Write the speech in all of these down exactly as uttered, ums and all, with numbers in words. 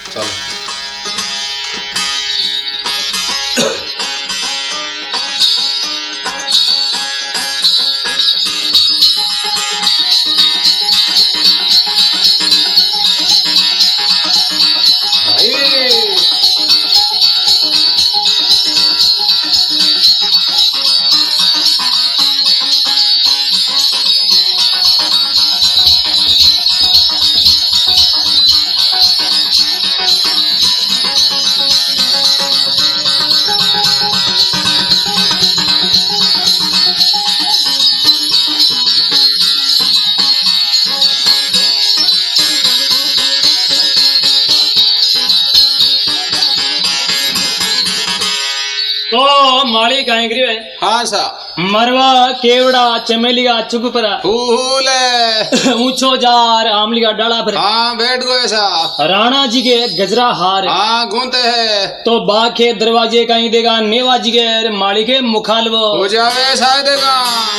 चलो तो माली कहीं गिरी है हाँ सा मरवा केवड़ा चमेली का चुकपरा फूल ऊंचो जार आमली का डाला पर हाँ बैठ गो ऐसा राणा जी के गजरा हार हाँ गूंते है तो बाग के दरवाजे कहीं देगा नेवा जी के माली के मुखालवो हो जावे शायद देगा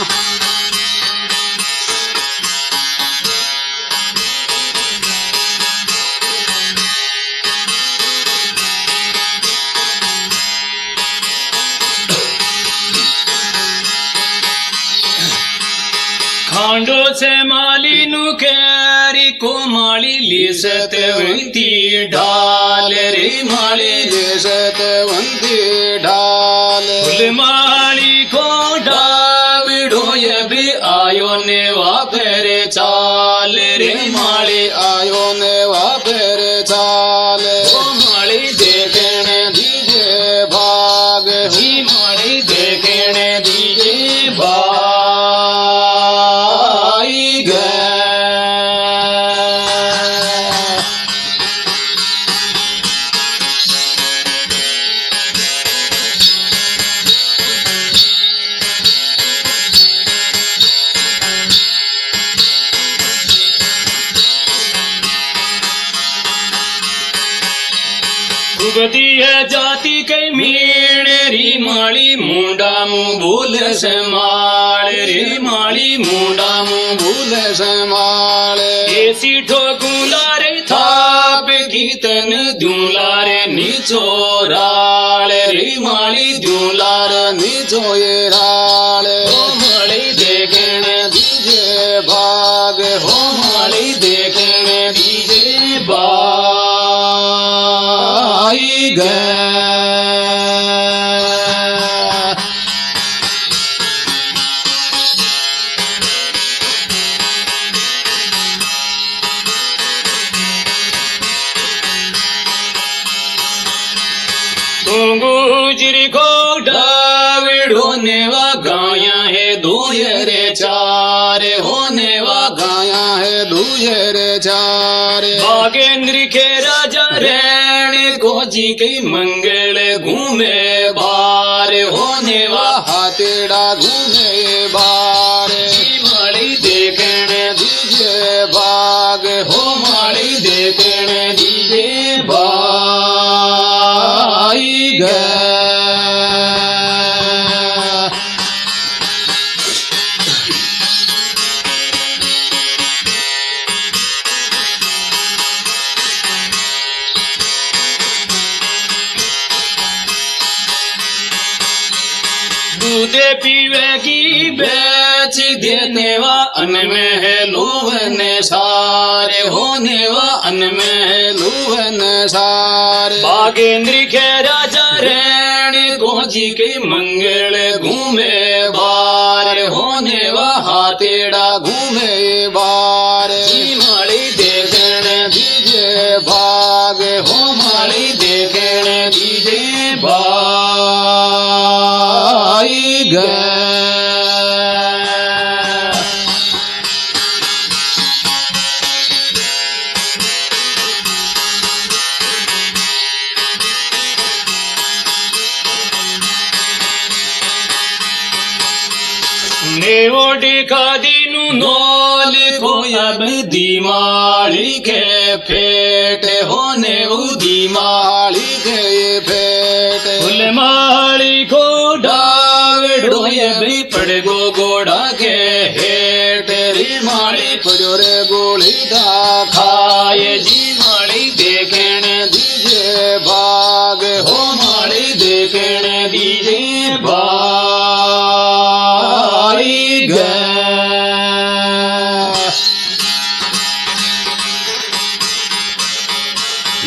खांडो से माली नु केरी को माली लिसत वंती ढाल रे माली लिसत वंती ढाल फुल माली को डाविडो ये भी आयो ने वापरे चाल रे माली आयो ने वापरे चाल ओ माली देखने दीजे भाग जी माली देखने दीजे भाग उगती है जाति कई मीणेरी माली मुंडा मुंह भूल समाल रे माली मुंडा मुंह भूल समाल ऐसी ठोकुला रे थाप कीर्तन दूला रे निचोराल रे माली दूला रे निचोराल हो माली देखने दीजे भाग हो माली देखने दीजे भाग गुजरी को डाविड होने वा गाया है दूयरे चार होने वा गाया है दूयरे चार बागेंद्र के राजा रैण को जी के मंगल घूमे बार होने वा हाथेड़ा घूमे बार माली देखने दीजे बाग हो माली देखने दीजे बाग दूधे पीवेगी बेच देने वा अन में है लोभन सारे होने वा अन में है लोभन सारे बागेंद्र के राजा रैण को जी के मंगल घूमे बार होने वा हाथेड़ा घूमे बार माली देखने दीजे भाग हो माली देखने दीजे भाग नेवोडी का दीनू नोल को अब दीमाली के फेट होने दीमाली के फेट फुल माली को डावड़ो ये भी पड़ गो गोड़ा के हेट री माली पड़ो रे गोली दा खाए जी माली देखने दी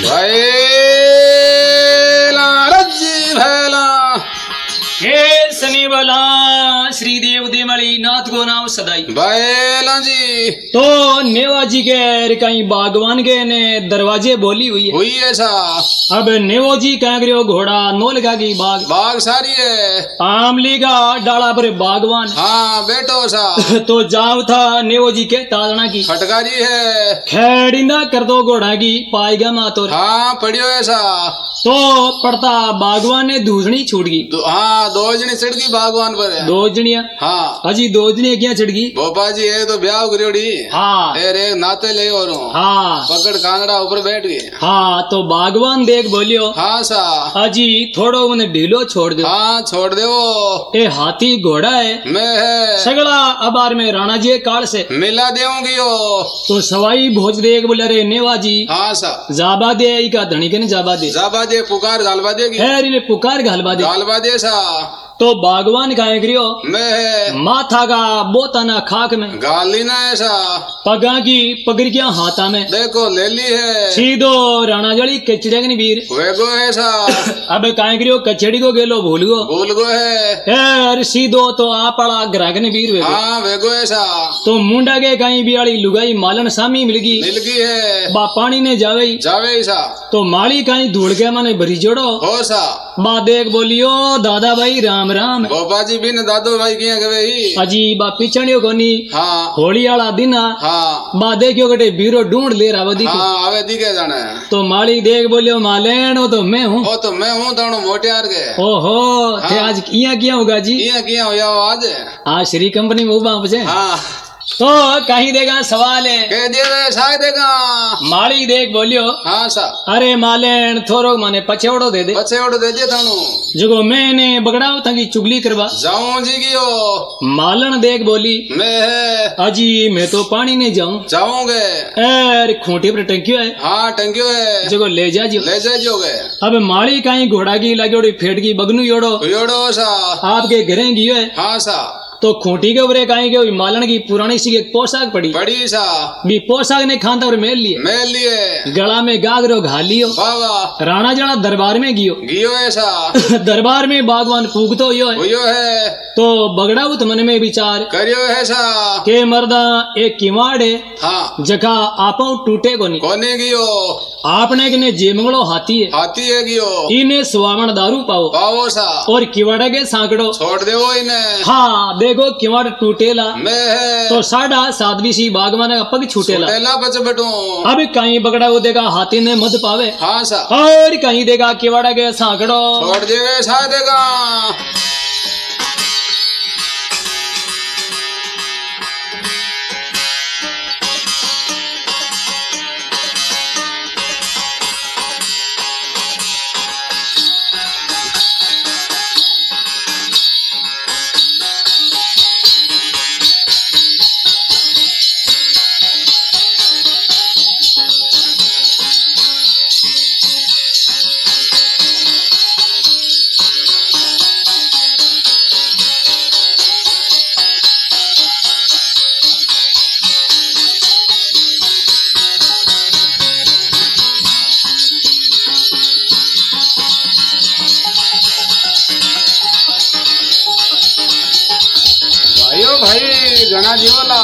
भैला रज्जी भैला हे सनी वाला श्री देव देमली नाथ को नाम सदाई भैला जी तो नेवा जी के कहीं बागवान के ने दरवाजे बोली हुई है हुई ऐसा अब नेवो जी कह रहे हो घोड़ा नो लगा की बाग बाग सारी है आमली का डाला पर बागवान हाँ बेटो सा तो जाव था नेवो जी के तालना की फटकारी है खेड़िंदा कर दो घोड़ा की पाएगा मातो हाँ पढ़ियो ऐसा तो पड़ता बागवान ने दूसरी छूट गई दो, हाँ दो जनी छिड़की बागवान पर है दो जनिया हाँ अजी दो जनिया क्या छिड़की भोपा जी एक तो ब्याह करियोड़ी हाँ फिर एक नाते ले और हाँ पकड़ कांगड़ा ऊपर बैठ गए हाँ तो बागवान देख बोलियो हाँ सा अजी थोड़ो उन्हें ढीलो छोड़ दो हाँ छोड़ दे वो ए हाथी घोड़ा है मैं है सगड़ा अबार में राणा जी काल से मिला देऊंगी वो तो सवाई भोज देख बोले रे नेवा जी हाँ सा जाबा दे ई का धनी के ने जाबा दे जाबा दे पुकार गालबा देगी खैर इन्हें पुकार घालबा दे गालबा दे सा तो बागवान का करियो मैं है माथा का बोताना खाक में गाली ना ऐसा पगा की पगड़ियां हाथा में देखो ले ली है सीधो राणा जड़ी कचड़े वीर वेगो ऐसा अब काय करियो कचड़ी को गेलो भूल गो भूल गो है यार सीधो तो आ पड़ा ग्राहकन वीर वेगो हाँ वेगो ऐसा तो मुंडा के कहीं बियाली लुगाई मालन सामी मिल गई मिल गई है बा पानी ने जावे जावे ऐसा तो माली कहीं धूल के मने भरी जोड़ो हो सा बा देख बोलियो दादा भाई राम राम गोपा जी बिन दादो भाई किया गवे ही अजी बा पिछड़ियो कोनी हाँ होली वाला दिन आ हाँ बा देखियो कटे बीरो ढूंढ ले रहा दी हाँ आवे दिखे जाने तो माली देख बोलियो मालेन वो तो मैं हूँ ओ तो मैं हूँ दोनों मोटियार के ओहो थे हाँ। आज किया किया होगा जी किया किया हो जाओ आज आज श्री कंपनी में उबा बजे हाँ तो कहीं देगा सवाल है कह दिए वे शायद देगा माली देख बोलियो हाँ सा अरे मालेन थोरो माने पछेवड़ो दे दे बच्चे उड़ दे दिए थानू जगो मैंने बगड़ाओ तंगी चुगली करवा जाऊं जी की हो मालन देख बोली मैं है अजी मैं तो पानी नहीं जाऊं जाऊंगे अरे खूंटी पर टंकियो है हाँ टंकियो है जगो ले जा जो ले जाओगे अब माली कहीं घोड़ा की लगोड़ी फेट की बगनू योड़ो योड़ो सा आपके घरे गियो है हाँ सा तो खूंटी के ऊपर कहीं के मालन की पुरानी सी एक पोशाक पड़ी बड़ी सा भी पोशाक ने खानता और मेल लिए मेल लिए गला में गागरो घा लियो बाबा राणा जड़ा दरबार में गियो गियो ऐसा दरबार में बागवान पूगतो यो है हुयो है तो बगड़ाऊ तो मन में विचार करियो ऐसा के मर्दा एक किवाड़ है हाँ जखा आपो टूटे को नहीं कोने गियो आपने के जे मंगलो हाथी है हाथी है गियो इन्हें सुवावण दारू पाओ पाओ सा और किवाड़ा के सांकड़ो छोड़ दे वो इन्हें हाँ देखो किवाड़ टूटेला मैं है तो साढ़ा साधवी सी बागवान का पग छूटेला छूटेला बच बैठू अब कहीं बगड़ा वो देगा हाथी ने मद पावे हाँ सा और कहीं देगा किवाड़ा के सांकड़ो छोड़ देवे सा देगा भाइयों भाई घना जीवला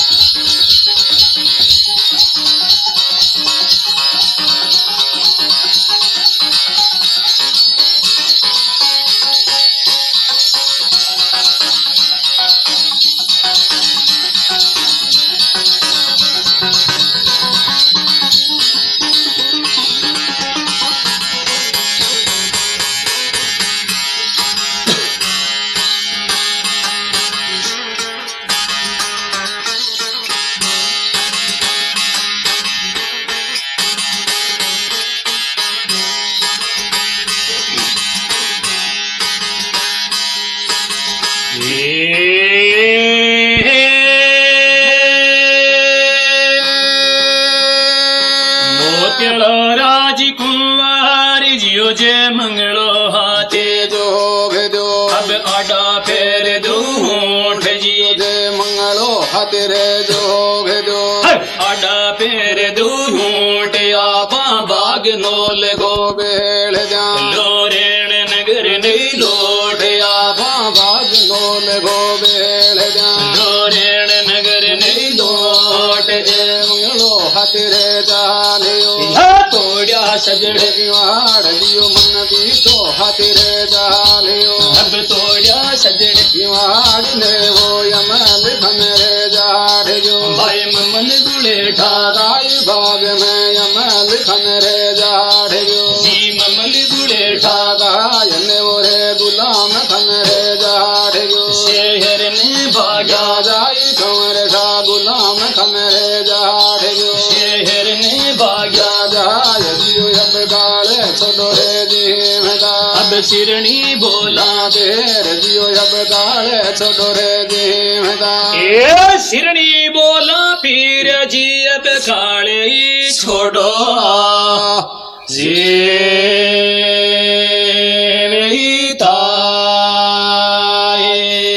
राजकुमार जियो जे मंगलो हाथे जो भेदो अब आडा फेर दो होठ जियो जे मंगलो हाथे रे जो भेदो आडा फेर दो होठ आपा बाग बाग नोल गो बेल जा लोरेण नगर नहीं लोटया बाग नोल गो बेल जा लोरेण नगर नहीं लोट मंगलो हतिरे जालियो तोड़िया सजड़े किवाड़ दियो मन भी तो हतिरे जालियो अब तोड़िया सजड़े किवाड़ ने वो यमल खमरे जाड़ियो भाई ममल गुले ठादा दाई बाग में यमल खमरे जाड़ियो जी ममल गुले ठादा दायने ओरे गुलाम खमरे जाड़ियो शहर ने भागा दाई खमरे सा गुलाम खमरे जाड़ियो शहर ने भागा दाय दियो अब गाले छोड़ो रे जीवदा अब सिरणी बोला देर दियो अब गाले छोड़ो रे जीवदा ए सिरणी बोला पीर जी अब काले छोड़ो जीविताए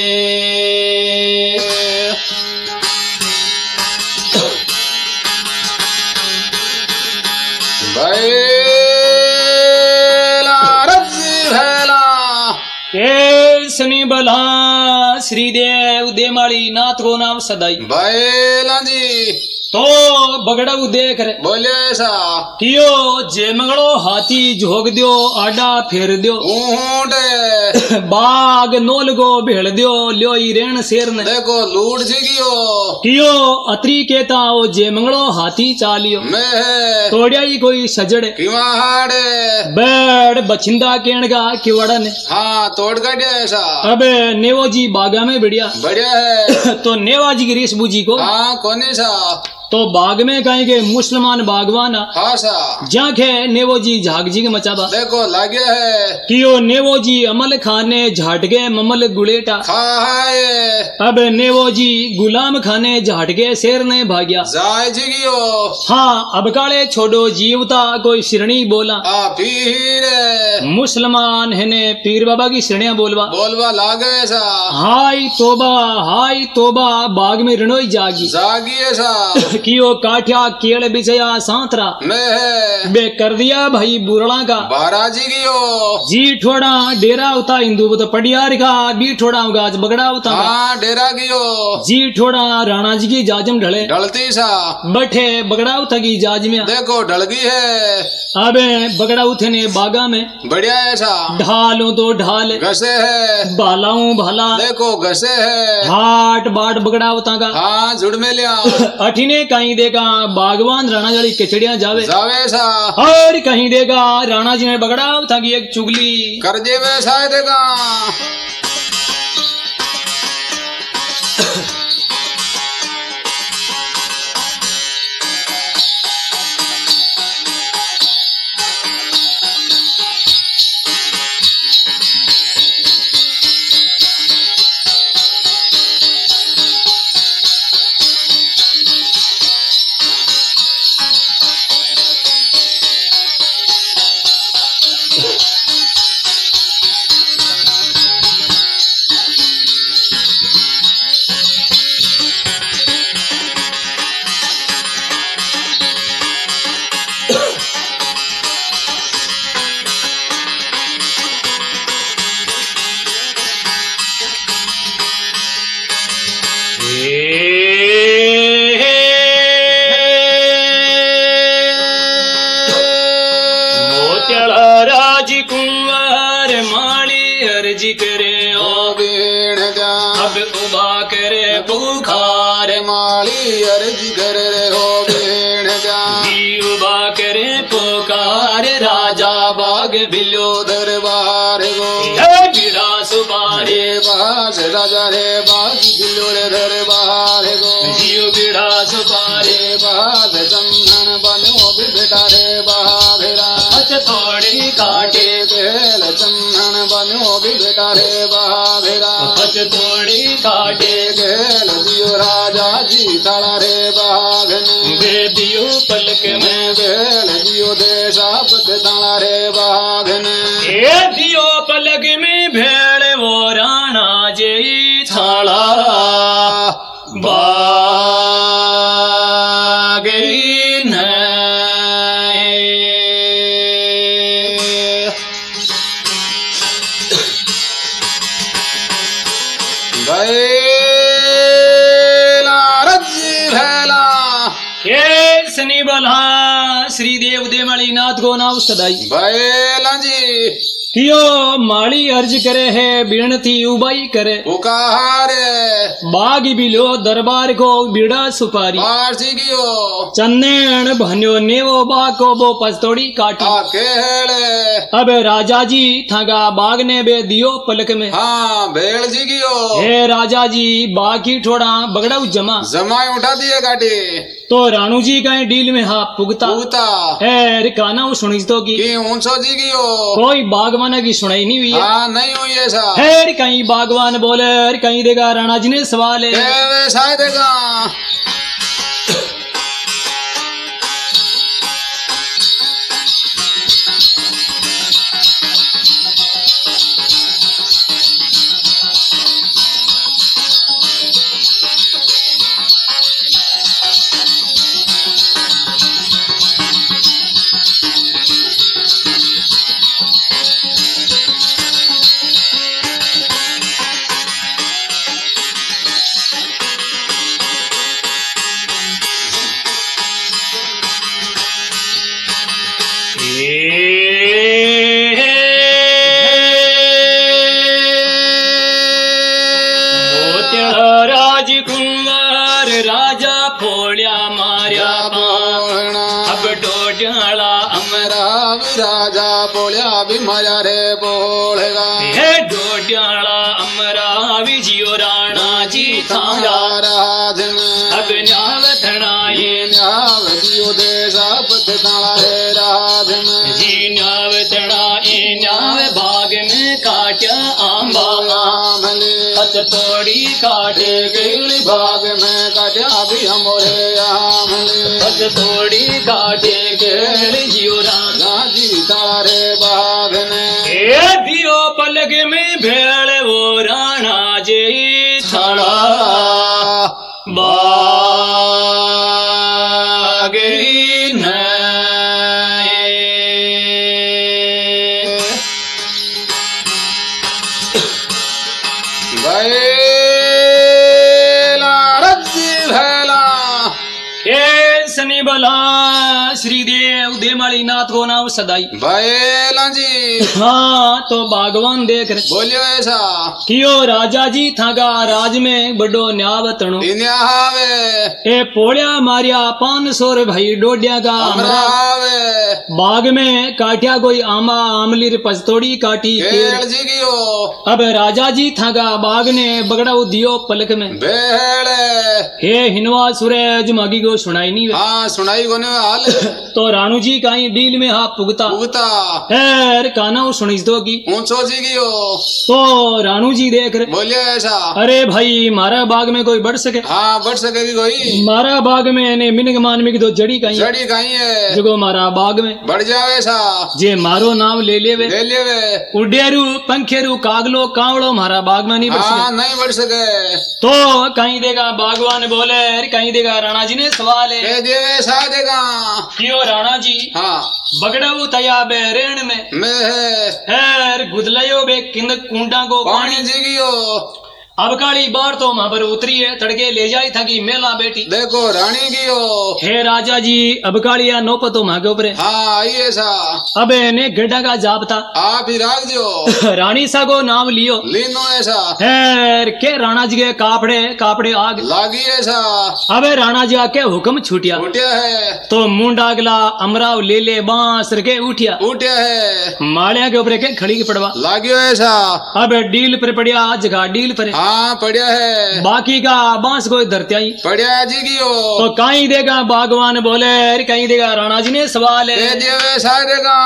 बैला रजी भैला के सनी बला श्रीदेव देमाली नाथ को नाम सदाई बैला जी तो बगड़ाऊ देख रे बोले सा कियो जे मंगड़ो हाथी झोक दियो आडा फेर दियो ऊंट बाग नोल गो भेड़ दियो लियो ई रेण शेर ने देखो लूट जिगियो कियो अतरी केता ओ जे मंगड़ो हाथी चालियो मैं तोड़िया ही कोई सजड़े किवाड़े बैड बछिंदा केणगा किवड़ा ने हाँ तोड़ गड्या ऐसा अब नेवो जी बागा में बढ़िया बढ़िया है तो नेवा जी की रेस बूजी को हाँ कोने सा तो बाग में कहेंगे मुसलमान बागवाना हाँ सा जाके नेवो जी झाग जी के मचाबा देखो लागे है कियो नेवो जी अमल खाने झाटके ममल गुलेटा खाए अब नेवो जी गुलाम खाने झाटके शेर ने भाग्या जाय जिगियो हाँ अब काले छोड़ो जीवता कोई शिरणी बोला आ फिर मुसलमान है ने पीर बाबा की श्रेणियां बोलवा बोलवा लागे सा हाय तोबा हाय तोबा बाग में रणोई जागी जागी ऐसा कियो काठिया केड़ बिछया सांतरा मैं बे कर दिया भाई बुरड़ा का बारा जिगियो जी ठोड़ा डेरा उता हिंदू तो पड़िया रिखा बी ठोड़ा गाज बगड़ा उता हाँ डेरा गियो जी ठोड़ा राणा जी की जाजम ढले ढलती सा बैठे बगड़ा उता की जाज में देखो ढलगी है अबे बगड़ा उठे ने बागा में बढ़िया ऐसा ढालो तो ढाल घसे है बालाऊ भाला देखो घसे है हाट बाट बगड़ा उता का हाँ जुड़ में लिया अठीने कहीं देगा बागवान राणा जड़ी कचड़िया जावे जावे सा और कहीं देगा राणा जी ने बगड़ा उठा की एक चुगली करजे में शायद देगा बिलो दरबार गो बिड़ा सुबारे बाज राजा रे बाज बिलो रे दरबार गो जियो बिड़ा सुबारे बाज चंदन बनो भी बेटा रे बाघरा थोड़ी काटे बेल चंदन बनो भी बेटा रे बाघरा थोड़ी काटे गेल दियो राजा जी ताला रे बाघन बे दियो पलक में बेल दियो देशा ताला रे बाघन ए दियो पलक में भेड़ वो राणा जे थाला बागई। श्री देव देमली नाथ को नाव सदाई बैला जी कियो माली अर्ज करे है बिनती उबाई करे पुकारे बाग बिलो दरबार को बीड़ा सुपारी पारसी गियो चन्नेण भन्यो नेवो बाको बो पस्तोड़ी काटी अकेले अब राजा जी थागा बाग ने बे दियो पलक में हाँ भेड़ जी गियो हे राजा जी बाग की ठोड़ा बगड़ाऊ जमा जमाई उठा दिए गाड़ी तो रानू जी का डील में हाँ पुगता पूता है रिकाना सुनी तो की कि ऊंचो जी गियो कोई बागवान की सुनाई नहीं हुई है हाँ नहीं हुई ऐसा है कहीं बागवान बोले कहीं देगा राणा जी ने सवाल है के शायद देगा राजकुमार राजा फोड़िया मारिया अब डोड्याला अमरा राजा बोलिया भी मजा रे बोलेगा हे डोड्याला अमरा विजियो राणा जी थारा राज में अब न्याव थड़ाए न्याव दियो देशा पथ ताला है राज में जी न्याव थड़ाए न्याव भाग में काट्या आंबा आमले हथ तोड़ी काटे केली भाग में कटा भी हमरे आमले हथ तोड़ी काटे केली जियो राणा राजी तारे बाग ने ए दियो पलक में भेड़ वो राणा जी थाड़ा बाग न भैला रज्जी भैला ए सनी बला श्रीदेव देमली नाथ को नाम सदाई भैला जी हाँ तो बागवान देख रहे बोलियो ऐसा कियो राजा जी थागा राज में बड़ो न्याव तणो इन्या हावे ए पोड़िया मारिया पान सौ रे भाई डोडिया का हमरा हावे बाग में काटिया कोई आमा आमली पस्तोड़ी काटी केल जी गियो अब राजा जी थागा बाग ने बगड़ा दियो पलक में बेड़े हे हिनवा सूरज मागी को सुनाई नहीं वे। हाँ सुनाई कोने हाल तो रानू जी कहीं डील में हाथ पुगता पुगता है काना सुनी दो की ऊंचो जी गियो तो रानू जी देख रहे बोलियो ऐसा अरे भाई मारा बाग में कोई बढ़ सके हाँ बढ़ सकेगी कोई मारा बाग में ने मिनग मानवी की तो जड़ी कहीं जड़ी कहीं है जगो मारा बाग में बढ़ जावे ऐसा जे मारो नाम ले लेवे ले लेवे उडेरू पंखेरू कागलो कावड़ो मारा बाग में नहीं बढ़ हाँ सके नहीं बढ़ सके तो कहीं देगा बागवान बोले अरे कहीं देगा राणा जी ने सवाल है के देवे सा देगा क्यों राणा जी हाँ बगड़ऊ तया बेरेण में मैं है हैर गुदलयो बे किंद कुंडा को पानी पानी जी गियो अब काली बार तो वहां पर उतरी है तड़के ले जाई था कि मेला बेटी देखो रानी गियो हे राजा जी अब कालिया नौपतो तो मांगे ऊपर हाँ आई ऐसा अब ने गड्ढा का जाप था आप ही राख जो रानी सा को नाम लियो लीनो ऐसा हैर के राणा जी के कापड़े कापड़े आग लागी ऐसा अब राणा जी आके हुक्म छूटिया उठ्या है तो मुंडा अगला अमराव ले ले बांस के उठिया उठ्या है मालिया के ऊपर के खड़ी की पड़वा लागियो ऐसा अब डील पर पड़िया जगह डील पर हाँ पढ़िया है बाकी का बांस कोई धरती आई पढ़िया जी गियो तो कहीं देगा बागवान बोले अरे कहीं देगा राणा जी ने सवाल दे है दियो सा देगा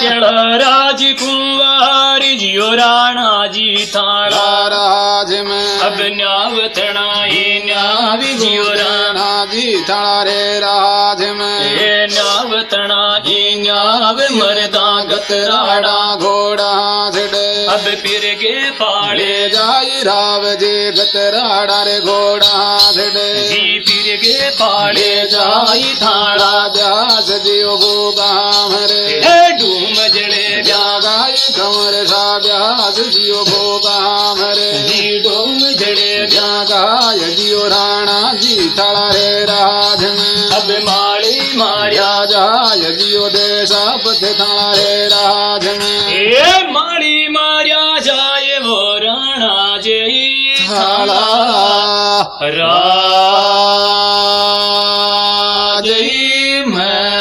तेड़ा राजकुमार जियो राणा जी थाड़ा राज में अब न्यावतना ये न्याव जियो राणा जी थाड़ा रे राज में ये न्यावतना ये न्याव मरदा गतराड़ा राड़ा घोड़ा छड़े अब फिर गे पाले ले जाई राव जी गतराड़ा रे घोड़ा छड़े जी फिर गे पाले जाई थाड़ा राजा जियो गोगाम रे हे डूम जड़े गाय कमर सा ब्यास जियो गोगाम रे जी डूम जड़े गाय जियो राणा जी थाड़ा रे राज में अब माली मारिया राजा जियो देशा पथ थाड़ा रे राज में ए माली मारिया जाए वो राणा जय थाड़ा राज में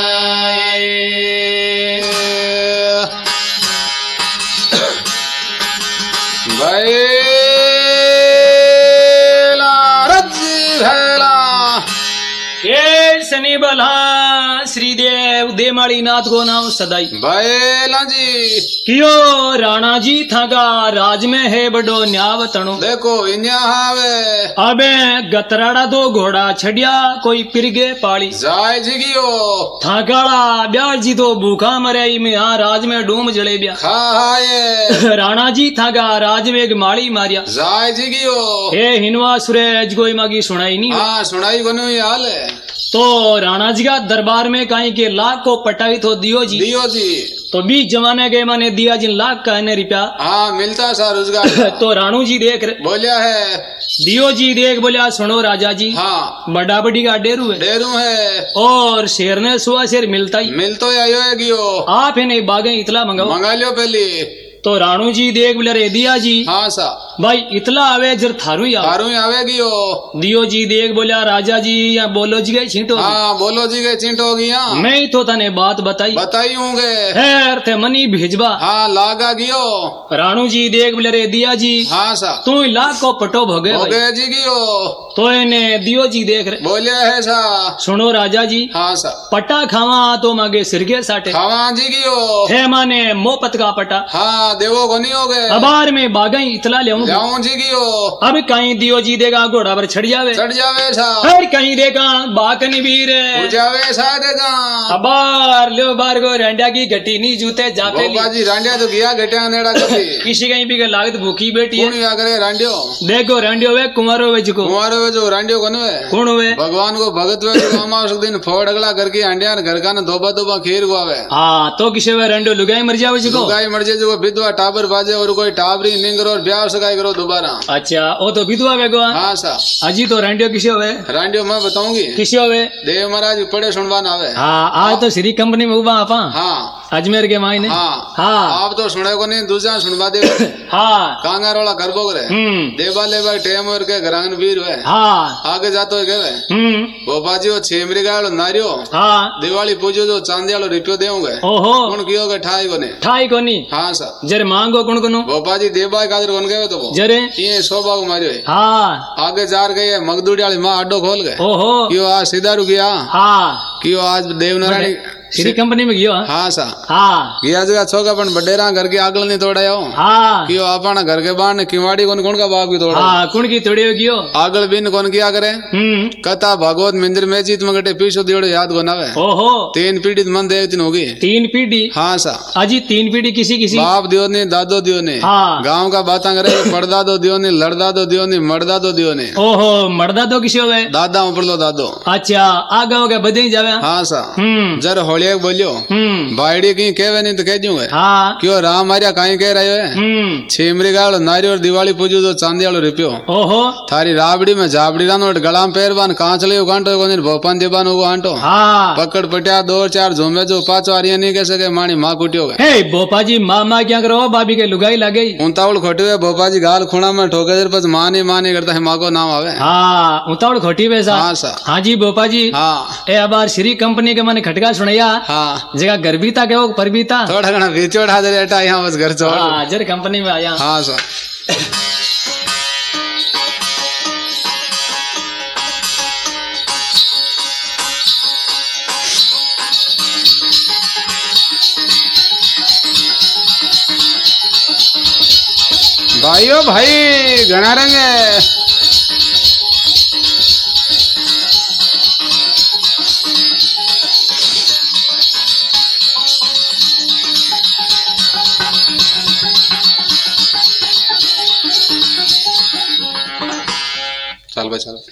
भैला रज्जी भैला ए शनि बला श्रीदेव देमाली नाथ को नाम सदाई भैला जी कियो राणा जी थागा राज में है बड़ो न्याव तणो देखो इन्या हावे अबे गतराड़ा दो घोड़ा छड़िया कोई पिरगे पाली जाय जिगियो थागाड़ा ब्याह जी तो भूखा मरे में यहाँ राज में डूम जले ब्या खाए राणा जी थागा राज में एक माली मारिया जाय जिगियो हे हिनवा सुरेज कोई मागी सुनाई नहीं हाँ सुनाई कोनी हुई हाल है तो राणा जी का दरबार में कहीं के लाख को पटाई तो दियो जी दियो जी तो बीच जमाने के माने दिया जिन लाख का है रुपया हाँ मिलता सा रोजगार तो राणू जी देख रहे बोलिया है दियो जी देख बोलिया सुनो राजा जी हाँ बड़ा बड़ी का डेरू है डेरू है और शेर ने सुआ शेर मिलता ही मिल तो आयो है गियो आप है नहीं बागे इतला मंगाओ मंगा लियो पहले तो राणू जी देख बोले रे दिया जी हाँ सा भाई इतला आवे जर थारू ही आओ तारू ही आवे गियो दियो जी देख बोलिया राजा जी या बोलो जी गए छींटो हाँ बोलो जी के चिंट हो गया मैं ही तो तने बात बताई बताई होंगे खैर थे मनी भेजबा हाँ लागा गियो राणू जी देख बोले रे दिया जी हाँ सा तू ही लाख को पटो भोगे हो भाई। गए जी गियो तो इन्हें दियो जी देख रहे बोलिया है सा सुनो राजा जी हाँ सा पटा खावा तो मागे सिरगे साटे खावा जी गियो है माने मोपत का पटा हाँ देवो को नहीं हो गए अबार में बागई इतला ले जाऊं जी गियो अब कहीं दियो जी देगा घोड़ा पर छड़ जावे चढ़ जावे सा फिर कहीं देगा बाकनी वीर हो जावे सा देगा अबार लो बार को रंडा की घटी नहीं जूते जाते ली। बाजी रांडिया तो गया घटिया नेड़ा कभी किसी कहीं भी के लागत भूखी बेटी है कौन या करे रांडियो देखो रंडियो वे कुंवारो वे जिको कुमारो वे जो रांडियो कौन वे कौन हुए भगवान को भगत वे जो अमावस दिन फोड़ अगला करके अंडिया घर का न धोबा धोबा खीर को आवे हाँ तो किसे वे रंडियो लुगाई मर जावे जिको गाय मर जाए जो विधवा टाबर बाजे और कोई टाबरी नहीं करो और ब्याह सगाई करो दोबारा अच्छा ओ तो विधवा वे गो हाँ सा अजी तो रंडियो किसे हुए रांडियो मैं बताऊंगी किसे हुए देव महाराज पड़े सुनवान आवे हाँ आज तो श्री कंपनी में उबा आपा हाँ अजमेर के मायने हाँ हाँ आप तो सुने को नहीं दूसरा सुनवा दे हाँ कांगार वाला कर बोग रहे हम्म देवा लेवा टेम और के घरांगन वीर वे हाँ आगे जातो है केवे हम्म भोपा जी वो छेमरी गालो नारियो हाँ दिवाली पूजो जो चांदी वालो रिपियो देऊंगे ओहो कौन कियो के ठाई को ने ठाई कोनी हाँ सा जरे मांगो कौन कौन भोपा जी देवा कादर कौन गए तो वो जरे ये शोभा को मारियो है हाँ आगे जार गए मगदूड़ी वाली माँ अड्डो खोल गए ओहो क्यों आज सीधा रुकिया हाँ क्यों आज देवनारायण श्री कंपनी में गयो हाँ? हाँ सा हाँ गया जगह छोका पण बडेरा घर के आगल नहीं तोड़ायो हाँ क्यों आपना घर के बाहर ने किवाड़ी कौन कौन का बाग भी तोड़ा हाँ कुण की तोड़ी हो गयो आगल बिन कौन किया करे हम्म कथा भागवत मंदिर में जीत मगटे पीछो दियोड़े याद को नावे ओहो तीन पीढ़ी मन देख दिन होगी तीन पीढ़ी हाँ सा अजी तीन पीढ़ी किसी किसी बाप दियो ने दादो दियो ने हाँ गांव का बातें करे पड़दादो दियो ने लड़दादो दियो ने मर्दादो दियो ने ओहो मर्दा तो किसी हुए दादा ऊपर लो दादो अच्छा आ गाँव के बदे ही जावे हाँ सा हम्म जर होलिया बोलियो हम्म बाइडी कहीं कहवे नहीं तो कह दूंगे हाँ क्यों राम मारिया कहीं कह रहे है हम्म छेमरी गालो नारी और दिवाली पूजो तो चांदी वालो रिपियो ओहो थारी राबड़ी में झाबड़ी रानो गला में पैरबान कांच ले कांटो को भोपान देबान को आंटो हाँ पकड़ पटिया दो चार झूमे जो पांचो आरिया नहीं कह सके मानी माँ कुटियो गए हे भोपा जी माँ माँ क्या करो भाभी के लुगाई लगे उतावल खोटे हुए भोपा जी गाल खुणा में ठोके देर बस माने माने करता है माँ को नाम आवे हाँ उतावड़ खोटी वैसा हाँ सा हाँ जी भोपा जी हाँ ए अबार श्री कंपनी के मैंने खटका सुनैया हाँ जगह गर्भीता के वो परबीता थोड़ा घना बीचो उठा दे बेटा यहाँ बस घर छोड़ हाँ जर कंपनी में आया हाँ सा भाइयों भाई घना रंग है। चल भाई चल।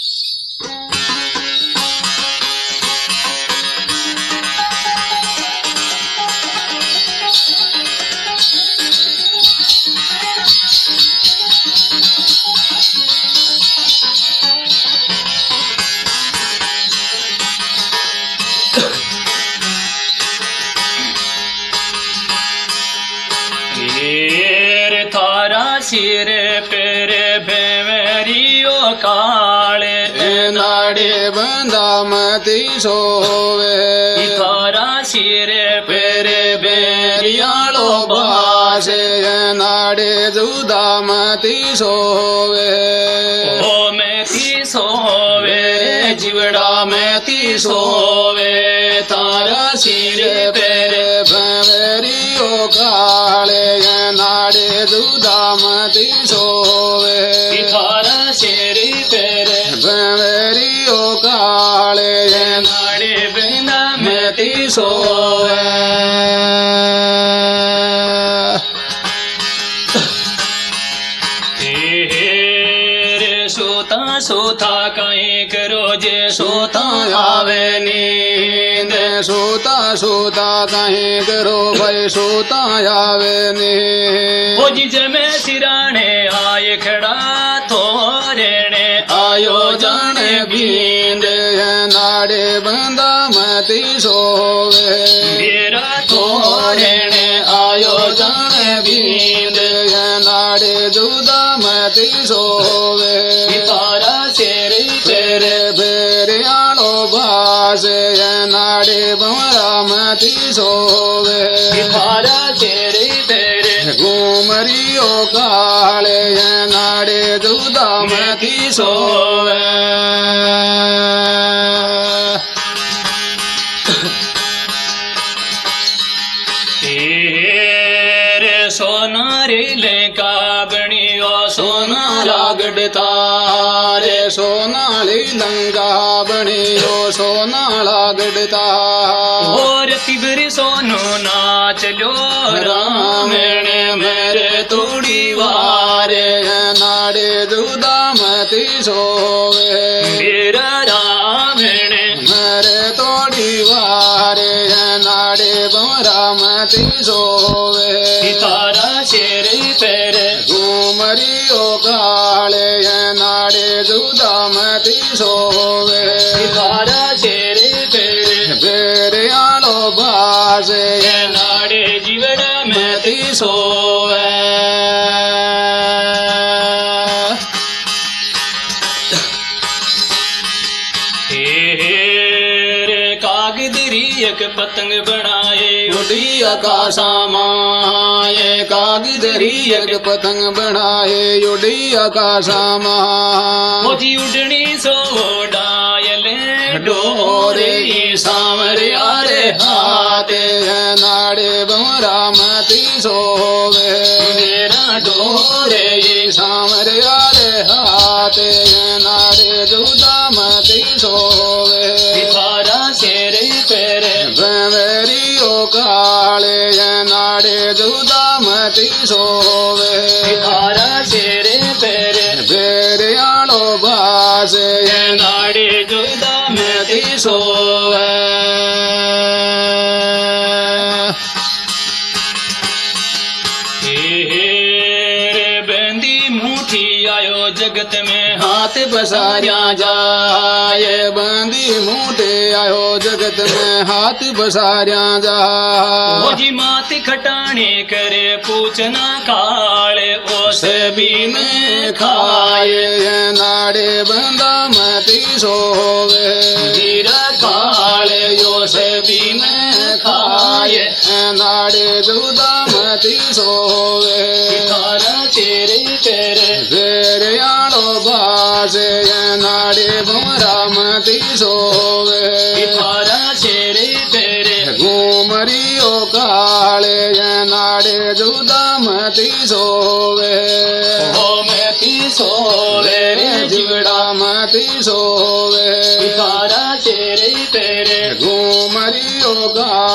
एर थारा सिर पर भेवरियो काले नाड़े बंदा मती सोवे थारा सिर पर बेरियालो बासे नाड़े जुदा मती सोवे ओ मैती सोवे जीवड़ा मैती सोवे तारा सिर पर भेवरियो काले नाड़े जुदा मती सोवे थारा सिर पर भेवरियो काले नाड़े बिना मैती सोवे रे सोता सोता कहीं करो जे सोता आवे नींद सोता सोता कहीं करो भाई सोता आवे नी ओ जी जमे सिराने आए खड़ा थोरेने आयो जाने बींद नाड़े बंदा मती सोवे मेरा थोरेने आयो जाने बींद नाड़े जुदा मती सोवे तारा शेर तेरे बेरे आलो बासे नाड़े बमरा मती सोवे तारा शेर तेरे घूमरियो काले नाड़े जुदा मती सोवे तेरे सोनारे लेका बनियो सोना लागड़ता रे सोनाली लंगा बनियो सोना लागड़ता और तिबर सोनो नाच लो रामण मेरे तोड़ी वारे नाड़े जुदा मती सोवे मेरा रावण मेरे तोड़ी वारे नाड़े बमरा मती सोवे तारा शेर पर घूमरियो काले नाड़े जुदा मती सोवे तारा शेर पर बेरे आलो बासे नाड़े जीवड़ा में मती सोवे तेरे कागदरी एक पतंग बनाए उड़ी आकाशा माए कागदरी एक पतंग बनाए उड़ी आकाशा माए मोजी उड़नी सो डायल डोरे सामरे आरे हाथे नाड़े बमरा मती सोवे मेरा डोरे सामरे आरे हाथे नाड़े जुदा मती सोवे तारा शेर पर भेवरियो काले नाड़े जुदा मती सोवे तारा शेर पर बेरे आलो बासे नाड़े जुदा मती सोवे तेरे बंदी मुठी आयो जगत में हाथ बसारिया जाए बंदी मूठे आयो जगत में हाथ बसारिया जाए मोजी मात खटाने करे पूछना काले ओसे भी में खाए नाड़े बंदा मती सोवे हीरा काले यो से भी में खाए नाड़े जुदा मती सोवे तारा तेरे तेरे बेरे आलो बासे नाड़े बमरा मती सोवे तारा तेरे तेरे घूमरियो काले नाड़े जुदा मती सोवे सोवे रे जीवड़ा मती सोवे तारा तेरे तेरे घूमरियो गा